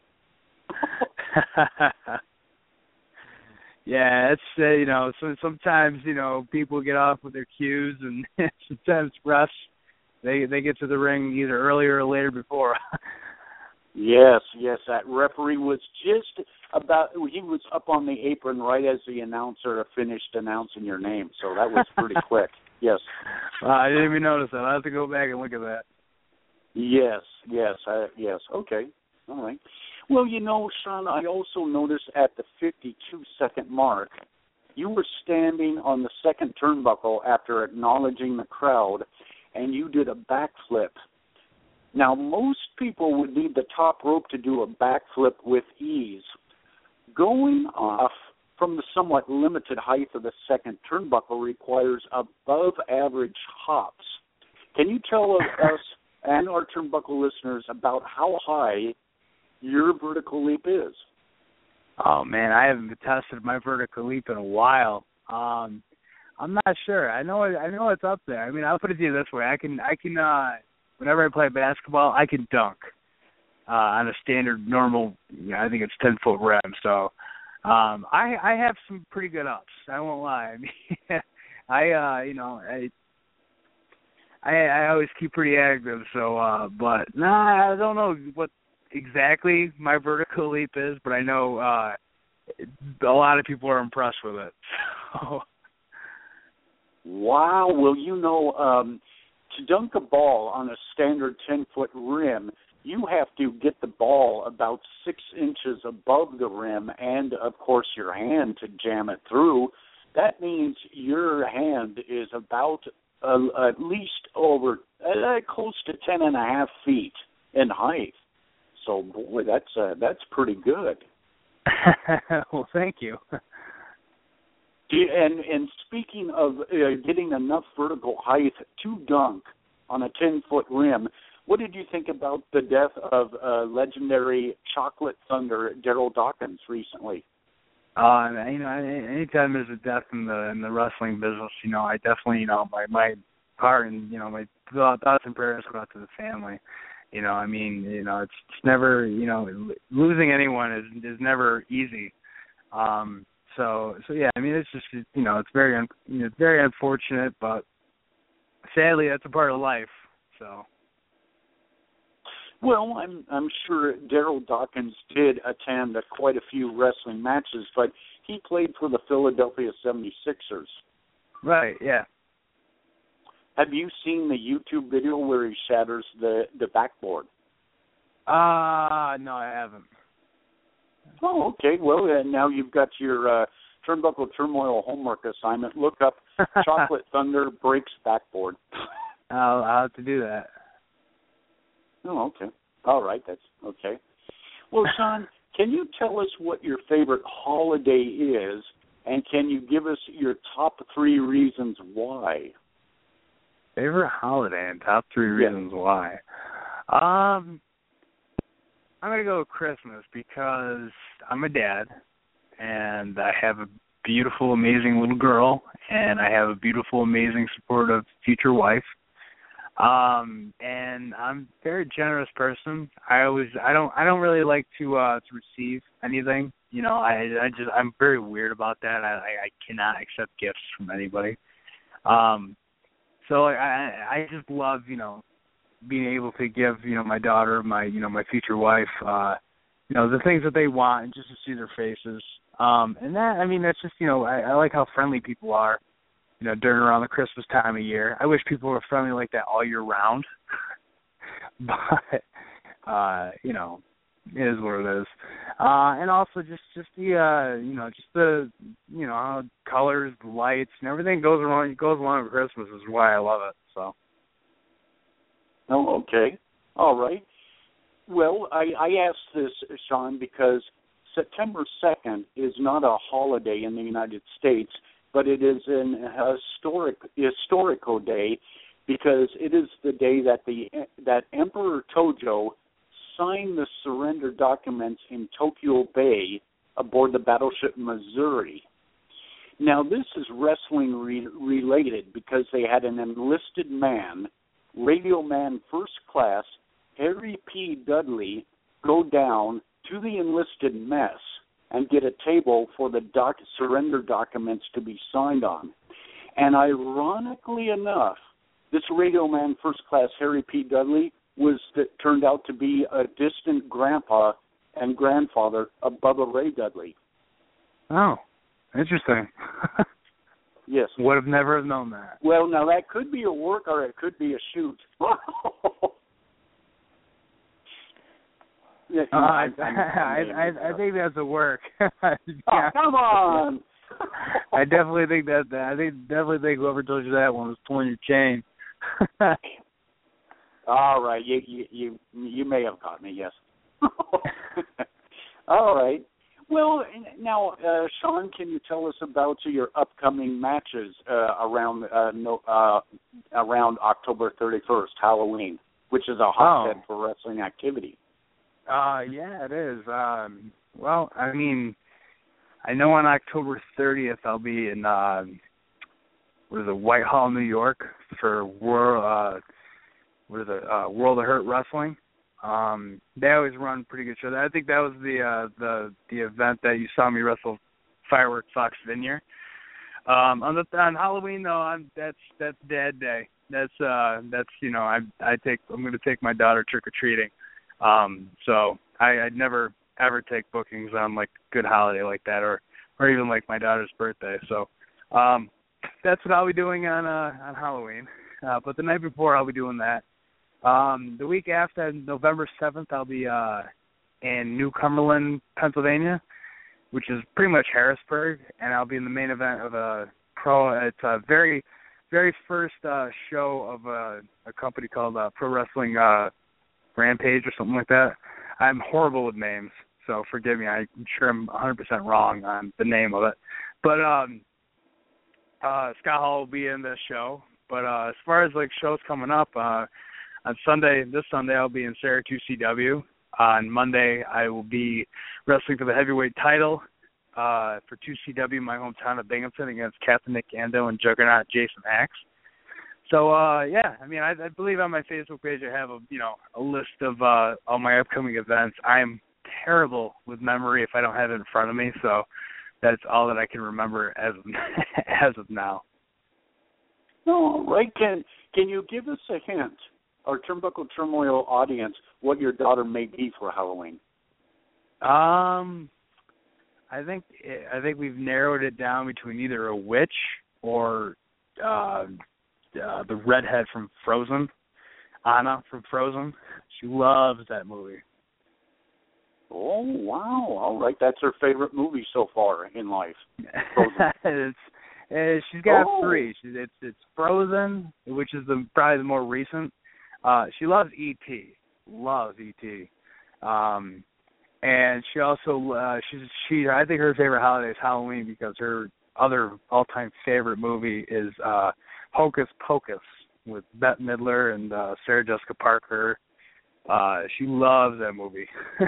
Yeah, it's so sometimes people get off with their cues, and sometimes refs they get to the ring either earlier or later before. Yes, that referee was just he was up on the apron right as the announcer finished announcing your name, so that was pretty quick. Yes. I didn't even notice that. I'll have to go back and look at that. Yes. Okay. All right. Well, Sean, I also noticed at the 52-second mark, you were standing on the second turnbuckle after acknowledging the crowd, and you did a backflip. Now, most people would need the top rope to do a backflip with ease. Going off from the somewhat limited height of the second turnbuckle requires above-average hops. Can you tell us and our turnbuckle listeners about how high your vertical leap is? Oh, man, I haven't tested my vertical leap in a while. I'm not sure. I know it's up there. I mean, I'll put it to you this way. I can whenever I play basketball, I can dunk on a standard normal, I think it's 10-foot rim. So I have some pretty good ups. I won't lie. I mean, I always keep pretty active. So, but I don't know what exactly my vertical leap is, but I know a lot of people are impressed with it. So. Wow. Well, to dunk a ball on a standard 10-foot rim, you have to get the ball about 6 inches above the rim and, of course, your hand to jam it through. That means your hand is about at least over close to 10.5 feet in height. So, boy, that's pretty good. Well, thank you. And speaking of getting enough vertical height to dunk on a 10-foot rim, what did you think about the death of legendary Chocolate Thunder Daryl Dawkins recently? Anytime there's a death in the wrestling business, I definitely, my heart and my thoughts and prayers go out to the family. It's never, losing anyone is never easy. So yeah, I mean, it's just, it's very unfortunate, but sadly, that's a part of life. So. Well, I'm sure Daryl Dawkins did attend quite a few wrestling matches, but he played for the Philadelphia 76ers. Right. Yeah. Have you seen the YouTube video where he shatters the backboard? No, I haven't. Oh, okay. Well, now you've got your Turnbuckle Turmoil homework assignment. Look up Chocolate Thunder breaks backboard. I'll have to do that. Oh, okay. All right, that's okay. Well, Sean, can you tell us what your favorite holiday is, and can you give us your top 3 reasons why? Favorite holiday and top 3 reasons why? I'm going to go with Christmas because I'm a dad, and I have a beautiful, amazing little girl, and I have a beautiful, amazing, supportive future wife. And I'm a very generous person. I don't really like to receive anything. I'm very weird about that. I cannot accept gifts from anybody. So I just love, being able to give, my daughter, my future wife, the things that they want and just to see their faces. And that, I mean, that's just, I like how friendly people are, during around the Christmas time of year. I wish people were friendly like that all year round. But, it is what it is. And also just the, how colors, the lights, and everything goes along with Christmas is why I love it, so. Oh, okay. All right. Well, I asked this, Sean, because September 2nd is not a holiday in the United States, but it is an historical day, because it is the day that that Emperor Tojo signed the surrender documents in Tokyo Bay aboard the battleship Missouri. Now, this is wrestling related because they had an enlisted man, Radio Man First Class, Harry P. Dudley, go down to the enlisted mess and get a table for the surrender documents to be signed on. And ironically enough, this Radio Man First Class, Harry P. Dudley, turned out to be a distant grandpa and grandfather of Bubba Ray Dudley. Oh, interesting. Yes. Would have never known that. Well, now that could be a work or it could be a shoot. Yeah, I think that's a work. Oh, come on! I definitely think think whoever told you that one was pulling your chain. All right, you may have caught me. Yes. All right. Well, now, Sean, can you tell us about your upcoming matches around October 31st, Halloween, which is a hotbed for wrestling activity? Yeah, it is. Well, I mean, I know on October 30th I'll be in Whitehall, New York for World of Hurt Wrestling. They always run pretty good shows. I think that was the event that you saw me wrestle Fireworks Fox Vineyard. On Halloween though, that's Dad Day. That's I'm going to take my daughter trick or treating. So I'd never ever take bookings on like good holiday like that or even like my daughter's birthday. So that's what I'll be doing on Halloween. But the night before I'll be doing that. The week after, November 7th, I'll be in New Cumberland, Pennsylvania, which is pretty much Harrisburg, and I'll be in the main event of it's a very, very first show of a company called Pro Wrestling Rampage or something like that. I'm horrible with names, so forgive me. I'm sure I'm 100% wrong on the name of it. But Scott Hall will be in the show. But as far as like shows coming up, on this Sunday, I'll be in Syracuse CW. On Monday, I will be wrestling for the heavyweight title for 2CW, my hometown of Binghamton, against Captain Nick Gando and Juggernaut Jason Axe. So, yeah, I mean, I believe on my Facebook page I have a list of all my upcoming events. I'm terrible with memory if I don't have it in front of me, so that's all that I can remember as of now. All right. Can you give us a hint, our Turnbuckle Turmoil audience, what your daughter may be for Halloween? I think we've narrowed it down between either a witch or the redhead from Frozen, Anna from Frozen. She loves that movie. Oh, wow. All right. That's her favorite movie so far in life. Frozen. She's got three. It's Frozen, which is probably the more recent. She loves E.T. And she also I think her favorite holiday is Halloween because her other all-time favorite movie is Hocus Pocus with Bette Midler and Sarah Jessica Parker. She loves that movie.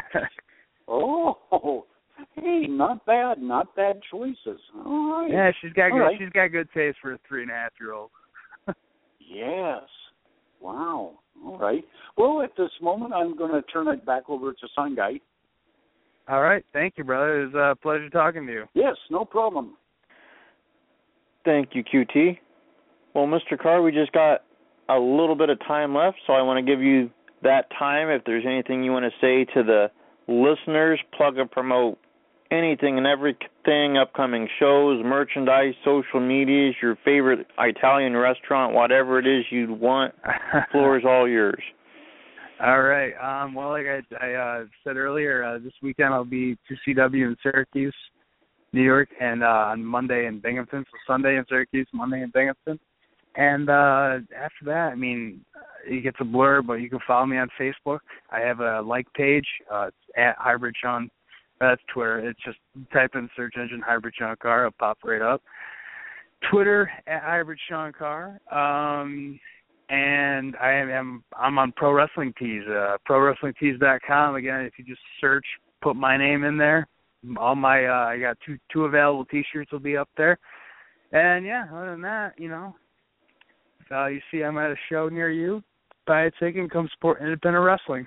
Oh, hey, not bad choices. All right. Yeah, she's got good taste for a 3.5-year-old. Yes. Wow. All right. Well, at this moment, I'm going to turn it back over to Sungai. All right. Thank you, brother. It was a pleasure talking to you. Yes, no problem. Thank you, QT. Well, Mr. Carr, we just got a little bit of time left, so I want to give you that time. If there's anything you want to say to the listeners, plug and promote anything and everything, upcoming shows, merchandise, social medias, your favorite Italian restaurant, whatever it is you want, the floor is all yours. All right. Well, like I said earlier, this weekend I'll be 2CW in Syracuse, New York, and on Monday in Binghamton. So Sunday in Syracuse, Monday in Binghamton. And after that, I mean, it gets a blur, but you can follow me on Facebook. I have a like page. It's at Hybrid Sean. That's Twitter. It's just type in search engine Hybrid Sean Carr. It'll pop right up. Twitter at Hybrid Sean Carr. And I'm on Pro Wrestling Tees, ProWrestlingTees.com. Again, if you just search, put my name in there. All my I got two available T-shirts will be up there. And yeah, other than that, you know, if you see I'm at a show near you, buy a ticket and come support independent wrestling.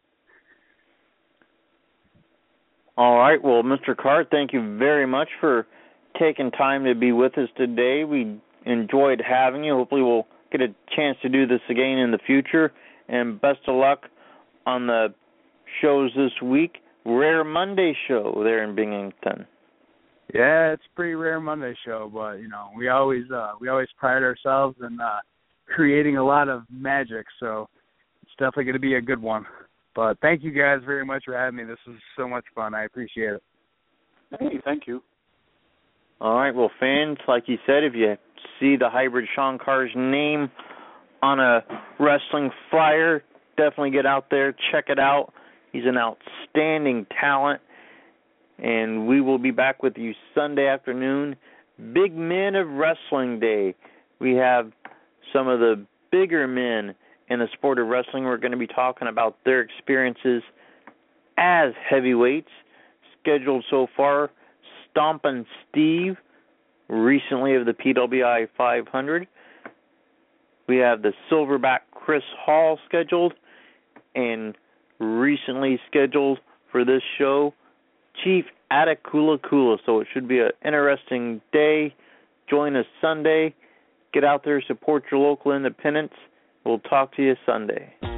All right. Well, Mr. Carr, thank you very much for taking time to be with us today. We enjoyed having you. Hopefully we'll get a chance to do this again in the future. And best of luck on the shows this week. Rare Monday show there in Binghamton. Yeah, it's a pretty rare Monday show, but you know, we always pride ourselves in creating a lot of magic, so it's definitely going to be a good one. But thank you guys very much for having me. This was so much fun. I appreciate it. Hey, thank you. All right, well, fans, like you said, if you see the Hybrid Sean Carr's name on a wrestling flyer, definitely get out there, check it out. He's an outstanding talent, and we will be back with you Sunday afternoon, Big Men of Wrestling Day. We have some of the bigger men in the sport of wrestling. We're going to be talking about their experiences as heavyweights. Scheduled so far, Stompin' Steve, recently of the PWI 500. We have the Silverback Chris Hall scheduled, and recently scheduled for this show, Chief Atakula Kula. So it should be an interesting day. Join us Sunday. Get out there, support your local independents. We'll talk to you Sunday.